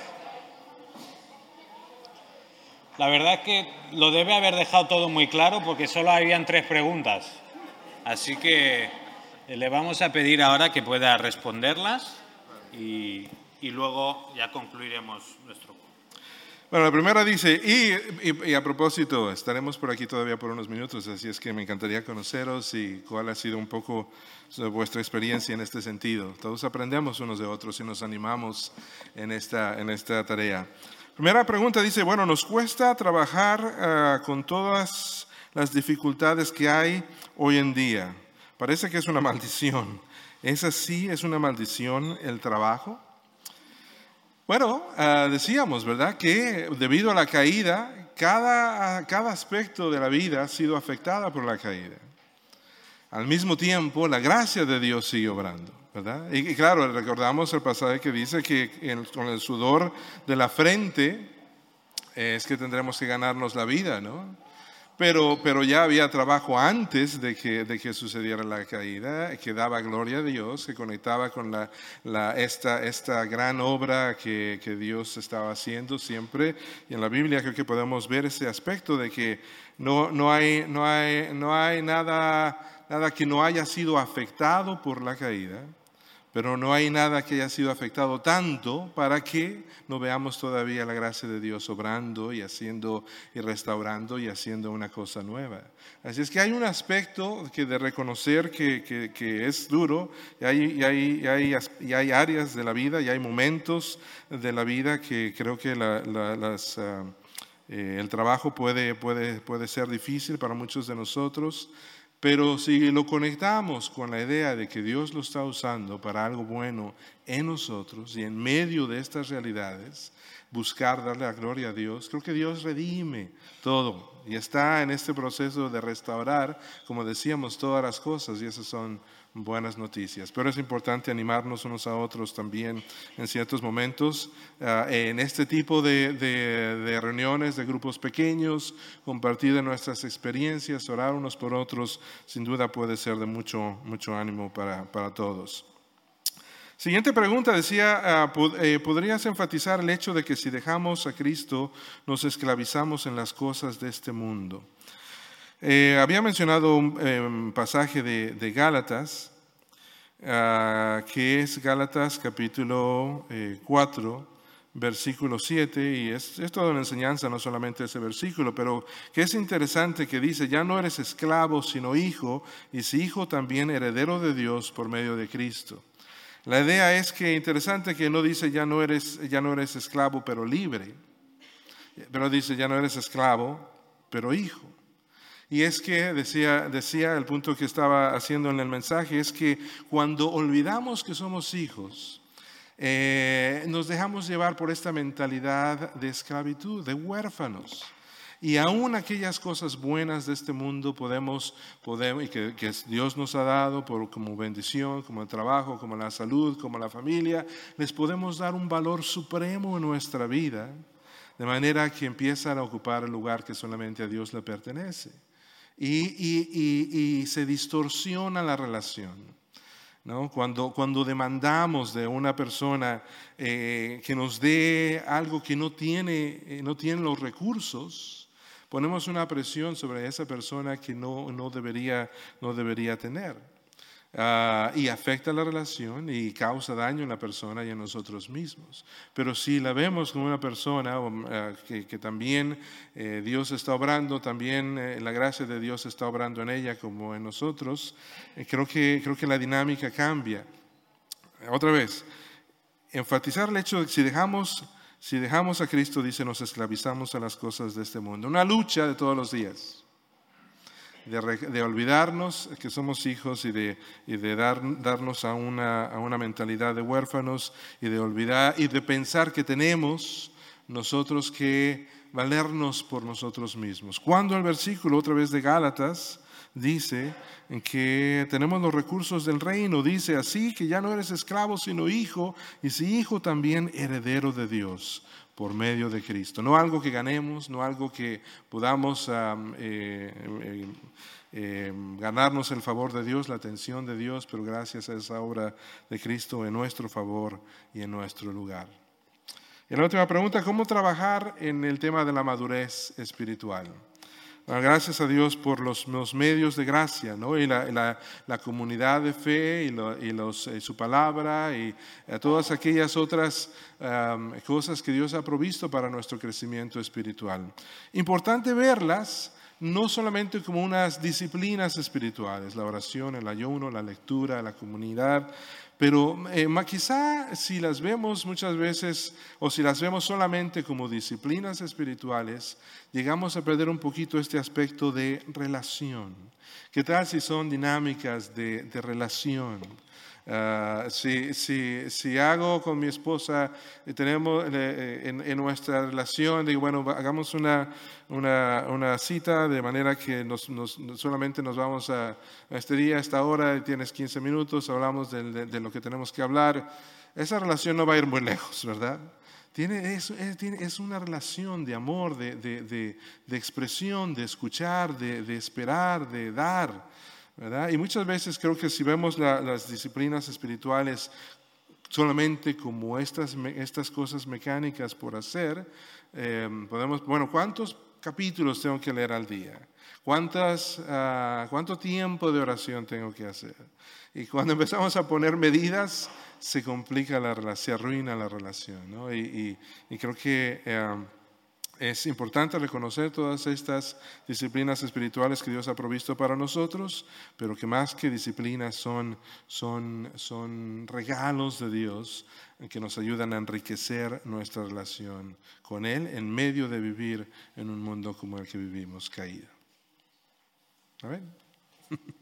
La verdad es que lo debe haber dejado todo muy claro porque solo habían 3 preguntas. Así que le vamos a pedir ahora que pueda responderlas y luego ya concluiremos nuestro.
Bueno, la primera dice, y a propósito, estaremos por aquí todavía por unos minutos, así es que me encantaría conoceros y cuál ha sido un poco vuestra experiencia en este sentido. Todos aprendemos unos de otros y nos animamos en esta tarea. Primera pregunta dice, bueno, nos cuesta trabajar con todas las dificultades que hay hoy en día. Parece que es una maldición. ¿Es así? ¿Es una maldición el trabajo? Bueno, decíamos, ¿verdad?, que debido a la caída, cada aspecto de la vida ha sido afectada por la caída. Al mismo tiempo, la gracia de Dios sigue obrando, ¿verdad? Y claro, recordamos el pasaje que dice que con el sudor de la frente es que tendremos que ganarnos la vida, ¿no? Pero ya había trabajo antes de que sucediera la caída, que daba gloria a Dios, que conectaba con esta gran obra que Dios estaba haciendo siempre. Y en la Biblia creo que podemos ver ese aspecto de que no hay nada que no haya sido afectado por la caída, pero no hay nada que haya sido afectado tanto para que no veamos todavía la gracia de Dios obrando y haciendo y restaurando y haciendo una cosa nueva. Así es que hay un aspecto que de reconocer que es duro, y hay áreas de la vida y hay momentos de la vida que creo que el trabajo puede ser difícil para muchos de nosotros. Pero si lo conectamos con la idea de que Dios lo está usando para algo bueno en nosotros y en medio de estas realidades, buscar darle la gloria a Dios, creo que Dios redime todo y está en este proceso de restaurar, como decíamos, todas las cosas, y esas son buenas noticias. Pero es importante animarnos unos a otros también en ciertos momentos, en este tipo de reuniones, de grupos pequeños, compartir de nuestras experiencias, orar unos por otros, sin duda puede ser de mucho ánimo para todos. Siguiente pregunta decía, ¿podrías enfatizar el hecho de que si dejamos a Cristo nos esclavizamos en las cosas de este mundo? Había mencionado un pasaje de Gálatas, que es Gálatas capítulo 4, versículo 7, y es toda una enseñanza, no solamente ese versículo, pero que es interesante que dice, ya no eres esclavo sino hijo, y si hijo también heredero de Dios por medio de Cristo. La idea es que interesante que no dice ya no eres esclavo pero libre, pero dice ya no eres esclavo pero hijo. Y es que decía el punto que estaba haciendo en el mensaje, es que cuando olvidamos que somos hijos, nos dejamos llevar por esta mentalidad de esclavitud, de huérfanos. Y aún aquellas cosas buenas de este mundo podemos y que Dios nos ha dado como bendición, como el trabajo, como la salud, como la familia, les podemos dar un valor supremo en nuestra vida, de manera que empiezan a ocupar el lugar que solamente a Dios le pertenece. Y se distorsiona la relación, ¿no? Cuando demandamos de una persona que nos dé algo que no tiene los recursos, ponemos una presión sobre esa persona que no debería tener. Y afecta la relación y causa daño en la persona y en nosotros mismos. Pero si la vemos como una persona que también Dios está obrando, también la gracia de Dios está obrando en ella como en nosotros, creo que la dinámica cambia. Otra vez, enfatizar el hecho de que si dejamos a Cristo, dice, nos esclavizamos a las cosas de este mundo. Una lucha de todos los días. De olvidarnos que somos hijos y de darnos a una mentalidad de huérfanos y de olvidar y de pensar que tenemos nosotros que valernos por nosotros mismos. Cuando el versículo otra vez de Gálatas dice que tenemos los recursos del reino, dice así que ya no eres esclavo sino hijo, y si hijo también heredero de Dios por medio de Cristo. No algo que ganemos, no algo que podamos ganarnos el favor de Dios, la atención de Dios, pero gracias a esa obra de Cristo en nuestro favor y en nuestro lugar. Y la última pregunta, ¿cómo trabajar en el tema de la madurez espiritual? Bueno, gracias a Dios por los medios de gracia, ¿no? Y la comunidad de fe y su palabra y todas aquellas otras cosas que Dios ha provisto para nuestro crecimiento espiritual. Importante verlas no solamente como unas disciplinas espirituales, la oración, el ayuno, la lectura, la comunidad, pero quizá si las vemos muchas veces o si las vemos solamente como disciplinas espirituales, llegamos a perder un poquito este aspecto de relación. ¿Qué tal si son dinámicas de relación? Si hago con mi esposa, tenemos en nuestra relación, digo, bueno, hagamos una cita de manera que solamente nos vamos a este día, a esta hora, y tienes 15 minutos, hablamos de lo que tenemos que hablar. Esa relación no va a ir muy lejos, ¿verdad? Es una relación de amor, de expresión, de escuchar, de esperar, de dar, ¿verdad? Y muchas veces creo que si vemos las disciplinas espirituales solamente como estas cosas mecánicas por hacer, ¿cuántos capítulos tengo que leer al día? ¿Cuánto tiempo de oración tengo que hacer? Y cuando empezamos a poner medidas, se complica la relación, se arruina la relación, ¿no? Y creo que es importante reconocer todas estas disciplinas espirituales que Dios ha provisto para nosotros, pero que más que disciplinas son regalos de Dios que nos ayudan a enriquecer nuestra relación con Él en medio de vivir en un mundo como el que vivimos, caído. ¿Amén?